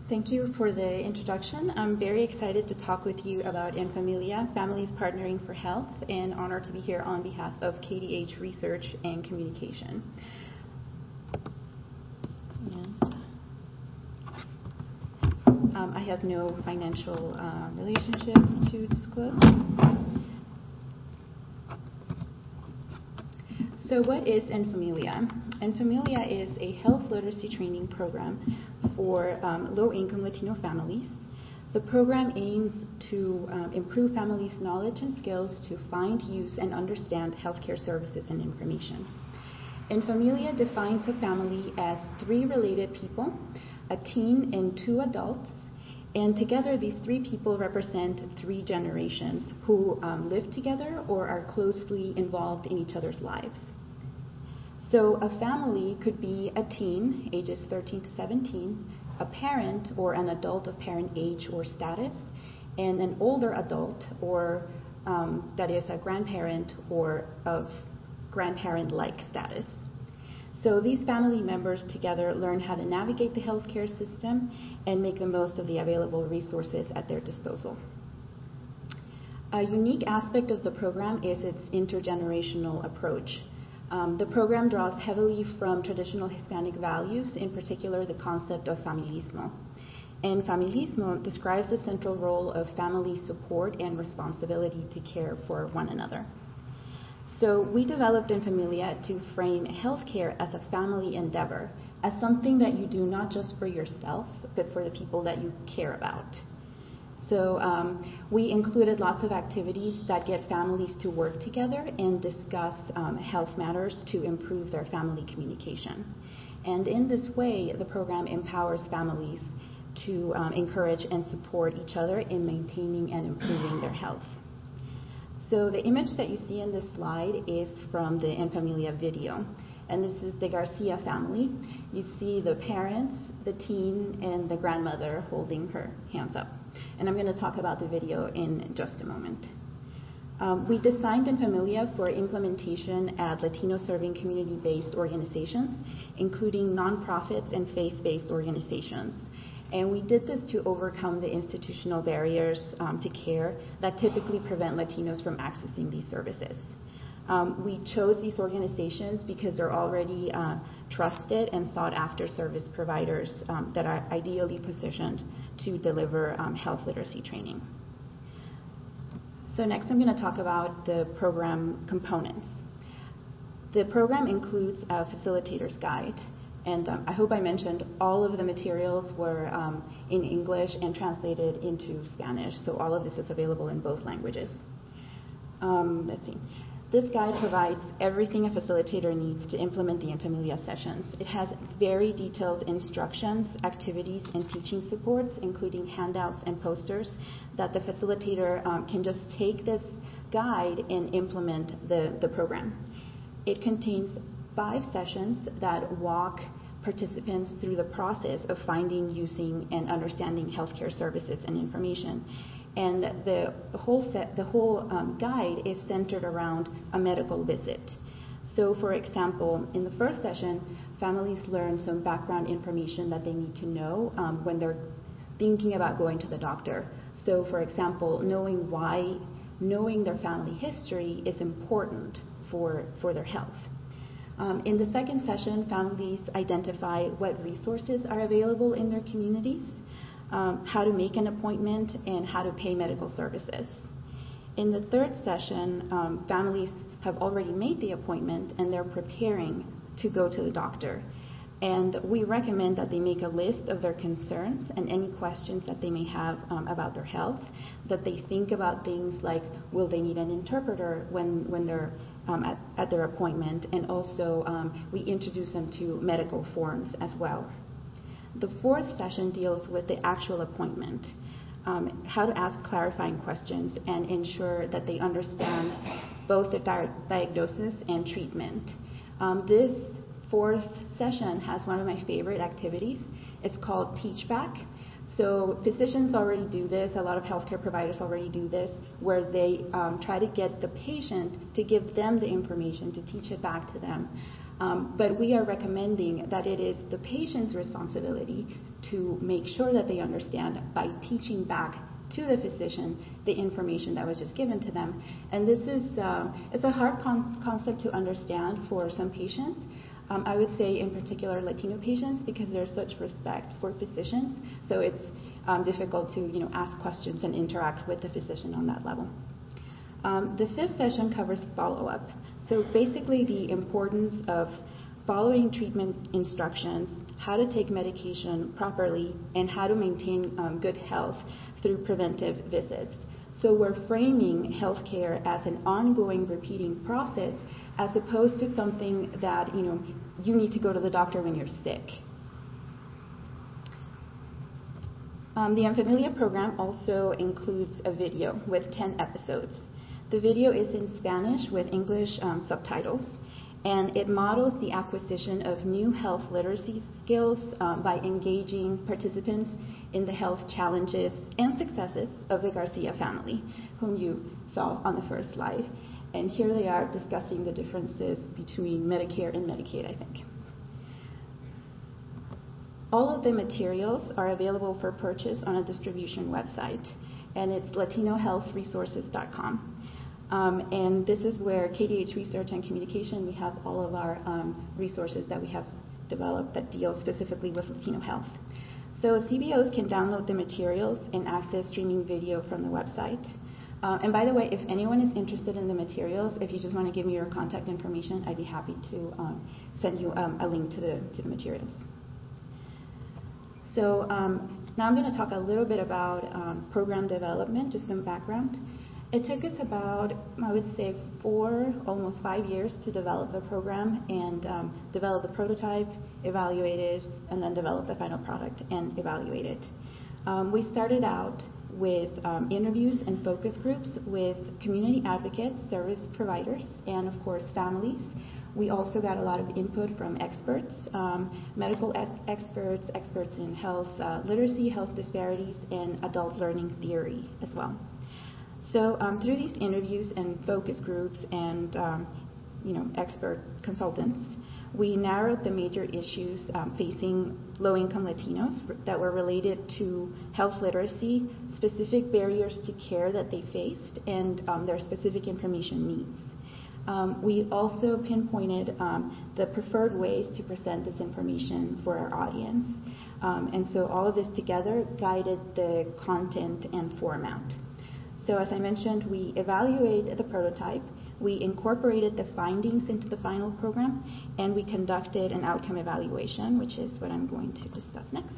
Thank you for the introduction. I'm very excited to talk with you about In Familia, Families Partnering for Health, and honored to be here on behalf of KDH Research and Communication. I have no financial relationships to disclose. So what is In Familia? In Familia is a health literacy training program for low-income Latino families. The program aims to improve families' knowledge and skills to find, use, and understand healthcare services and information. In Familia defines a family as 3 related people, a teen and 2 adults, and together these 3 people represent 3 generations who live together or are closely involved in each other's lives. So a family could be a teen, ages 13 to 17, a parent or an adult of parent age or status, and an older adult or that is a grandparent or of grandparent-like status. So these family members together learn how to navigate the healthcare system and make the most of the available resources at their disposal. A unique aspect of the program is its intergenerational approach. The program draws heavily from traditional Hispanic values, in particular the concept of familismo. And familismo describes the central role of family support and responsibility to care for one another. So we developed In Familia to frame healthcare as a family endeavor, as something that you do not just for yourself, but for the people that you care about. So we included lots of activities that get families to work together and discuss health matters to improve their family communication. And in this way, the program empowers families to encourage and support each other in maintaining and improving their health. So the image that you see in this slide is from the In Familia video. And this is the Garcia family. You see the parents, the teen, and the grandmother holding her hands up. And I'm going to talk about the video in just a moment. We designed In Familia for implementation at Latino-serving community-based organizations, including nonprofits and faith-based organizations. And we did this to overcome the institutional barriers to care that typically prevent Latinos from accessing these services. We chose these organizations because they're already trusted and sought-after service providers that are ideally positioned to deliver health literacy training. So next I'm going to talk about the program components. The program includes a facilitator's guide, and I hope I mentioned all of the materials were in English and translated into Spanish, so all of this is available in both languages. Let's see. This guide provides everything a facilitator needs to implement the In Familia sessions. It has very detailed instructions, activities, and teaching supports, including handouts and posters, that the facilitator can just take this guide and implement the program. It contains 5 sessions that walk participants through the process of finding, using, and understanding healthcare services and information. And the whole guide is centered around a medical visit. So for example, in the first session, families learn some background information that they need to know when they're thinking about going to the doctor. So for example, knowing their family history is important for their health. In the second session, families identify what resources are available in their communities, how to make an appointment, and how to pay medical services. In the third session, families have already made the appointment and they're preparing to go to the doctor. And we recommend that they make a list of their concerns and any questions that they may have about their health, that they think about things like, will they need an interpreter when they're at their appointment, and also we introduce them to medical forms as well. The fourth session deals with the actual appointment, how to ask clarifying questions and ensure that they understand both the diagnosis and treatment. This fourth session has one of my favorite activities. It's called Teach Back. So physicians already do this, a lot of healthcare providers already do this, where they try to get the patient to give them the information, to teach it back to them. But we are recommending that it is the patient's responsibility to make sure that they understand by teaching back to the physician the information that was just given to them. And this is it's a hard concept to understand for some patients. I would say in particular Latino patients, because there's such respect for physicians, so it's difficult to ask questions and interact with the physician on that level. The fifth session covers follow-up. So basically the importance of following treatment instructions, how to take medication properly, and how to maintain good health through preventive visits. So we're framing healthcare as an ongoing, repeating process, as opposed to something that you need to go to the doctor when you're sick. The Enfamilia program also includes a video with 10 episodes. The video is in Spanish with English subtitles, and it models the acquisition of new health literacy skills by engaging participants in the health challenges and successes of the Garcia family, whom you saw on the first slide. And here they are discussing the differences between Medicare and Medicaid, I think. All of the materials are available for purchase on a distribution website, and it's latinohealthresources.com. And this is where KDH Research and Communication, we have all of our resources that we have developed that deal specifically with Latino health. So CBOs can download the materials and access streaming video from the website. And by the way, if anyone is interested in the materials, if you just want to give me your contact information, I'd be happy to send you a link to the materials. So now I'm going to talk a little bit about program development, just some background. It took us about, I would say, almost 5 years to develop the program and develop the prototype, evaluate it, and then develop the final product and evaluate it. We started out with interviews and focus groups with community advocates, service providers, and of course families. We also got a lot of input from experts, medical experts, experts in health literacy, health disparities, and adult learning theory as well. So through these interviews and focus groups and expert consultants, we narrowed the major issues facing low-income Latinos that were related to health literacy, specific barriers to care that they faced, and their specific information needs. We also pinpointed the preferred ways to present this information for our audience. And so all of this together guided the content and format. So as I mentioned, we evaluated the prototype, we incorporated the findings into the final program, and we conducted an outcome evaluation, which is what I'm going to discuss next.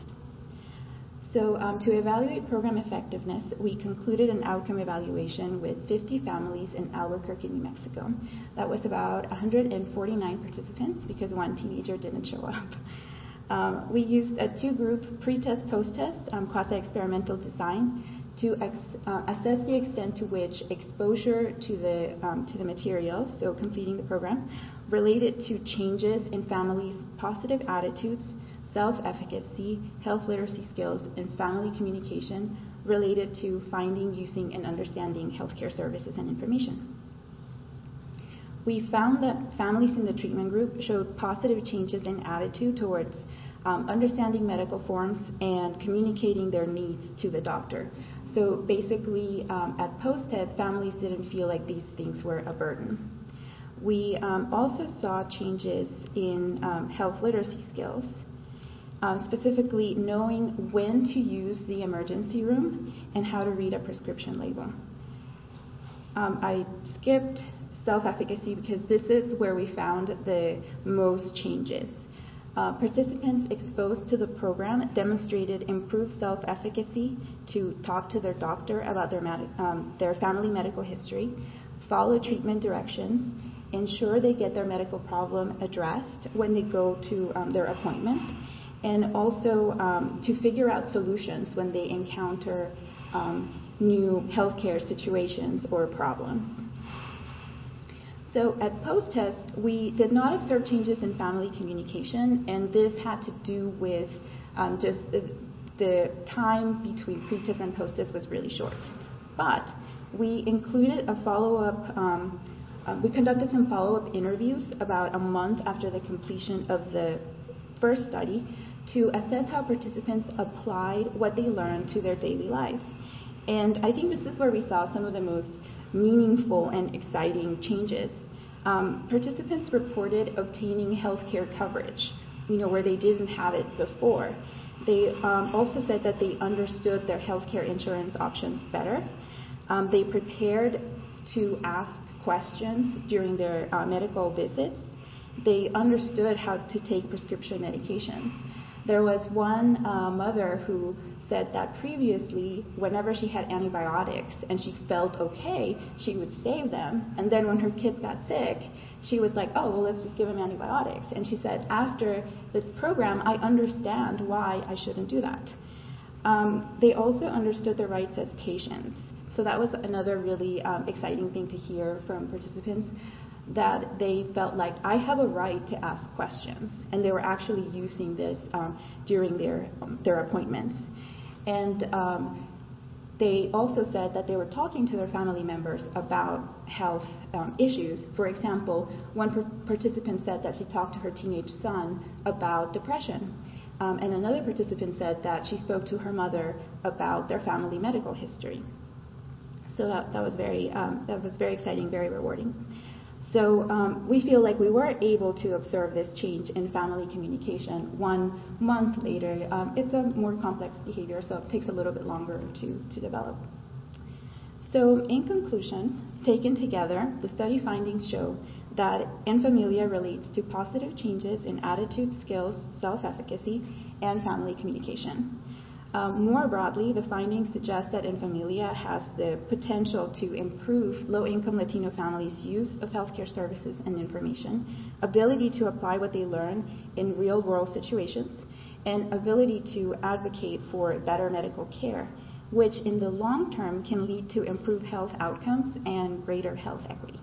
So to evaluate program effectiveness, we concluded an outcome evaluation with 50 families in Albuquerque, New Mexico. That was about 149 participants because one teenager didn't show up. We used a two-group pre-test, post-test, quasi-experimental design to assess the extent to which exposure to the materials, so completing the program, related to changes in families' positive attitudes, self-efficacy, health literacy skills, and family communication related to finding, using, and understanding healthcare services and information. We found that families in the treatment group showed positive changes in attitude towards understanding medical forms and communicating their needs to the doctor. So basically, at post-test, families didn't feel like these things were a burden. We also saw changes in health literacy skills, specifically knowing when to use the emergency room and how to read a prescription label. I skipped self-efficacy because this is where we found the most changes. Participants exposed to the program demonstrated improved self-efficacy to talk to their doctor about their family medical history, follow treatment directions, ensure they get their medical problem addressed when they go to their appointment, and also to figure out solutions when they encounter new healthcare situations or problems. So at post-test, we did not observe changes in family communication, and this had to do with just the time between pre-test and post-test was really short. But we included a follow-up, we conducted some follow-up interviews about a month after the completion of the first study to assess how participants applied what they learned to their daily lives. And I think this is where we saw some of the most meaningful and exciting changes. Participants reported obtaining healthcare coverage, where they didn't have it before. They also said that they understood their healthcare insurance options better. They prepared to ask questions during their medical visits. They understood how to take prescription medications. There was one mother who said that previously, whenever she had antibiotics and she felt okay, she would save them. And then when her kids got sick, she was like, oh, well, let's just give them antibiotics. And she said, after this program, I understand why I shouldn't do that. They also understood their rights as patients. So that was another really exciting thing to hear from participants, that they felt like, I have a right to ask questions. And they were actually using this during their appointments. And they also said that they were talking to their family members about health issues. For example, one participant said that she talked to her teenage son about depression. And another participant said that she spoke to her mother about their family medical history. So that was very exciting, very rewarding. So we feel like we were able to observe this change in family communication 1 month later. It's a more complex behavior, so it takes a little bit longer to develop. So in conclusion, taken together, the study findings show that En Familia relates to positive changes in attitude, skills, self-efficacy, and family communication. More broadly, the findings suggest that En Familia has the potential to improve low-income Latino families' use of healthcare services and information, ability to apply what they learn in real-world situations, and ability to advocate for better medical care, which in the long term can lead to improved health outcomes and greater health equity.